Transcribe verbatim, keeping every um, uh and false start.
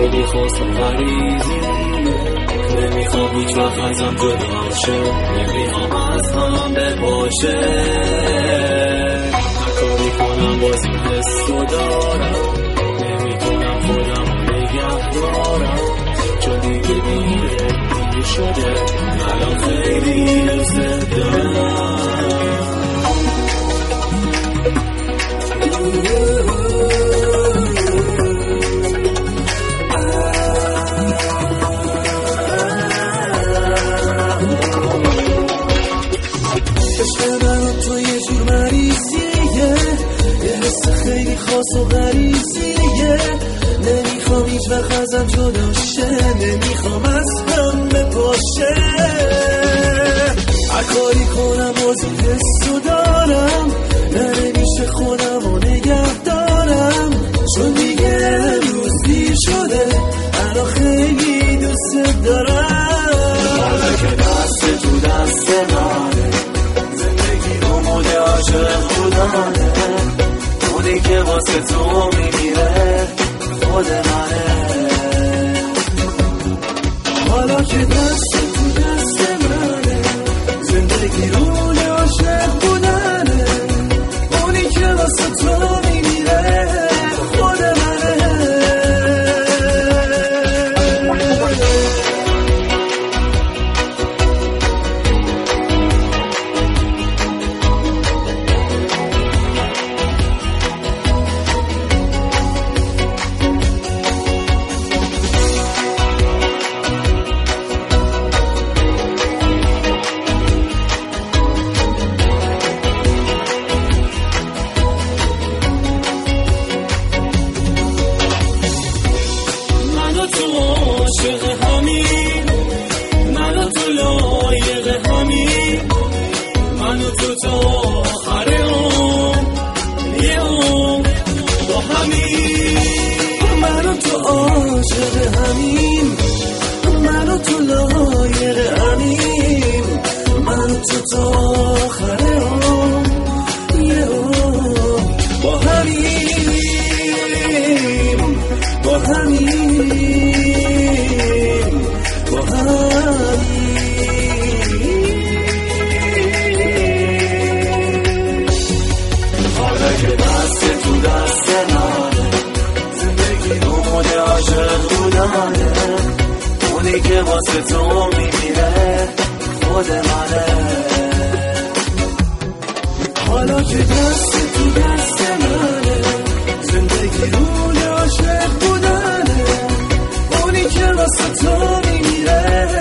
خیلی خواست و غریزی، نمیخوام هیچ وقت ازم جدا شه، نمیخوام از هم بپاشه. هر کاری کنم باز این حس رو دارم، نمیتونم خودم نگه دارم، چون دیگه دیره دیگه شده، الان خیلی دوست دارم. عشق من تو یه جور مریضیه، یه حس خیلی خاص و غریزیه، نمیخوام هیچ وقت ازم جدا شه، نمیخوام از هم بپاشه. هر کاری کنم باز این حس رو دارم، نمیشه خودم رو نگه دارم، چون دیگه امروز دیر شده، الان خیلی دوست دارم. حالا که دست تو دست منه، زندگی رو موده عاشق بودنه، اونی که واسه تو میمیره خود منه. حالا که دست تو دست منه، زندگی رو موده عاشق بودنه، اونی که واسه تو میمیره خود منه. عاشق همین، منو تو لایق همین، منو تو تا آخر عمر، یه عمر با همین. منو تو عاشق همین، منو تو لایق همین، منو تو تا آخر عمر، یه عمر با همین، با همین. حالا که دست تو دست منه، زندگی رو موده عاشق بودنه، اونی که واسه تو میمیره خود منه. حالا که دست تو دست منه، زندگی رو موده عاشق بودنه، اونی که واسه تو میمیره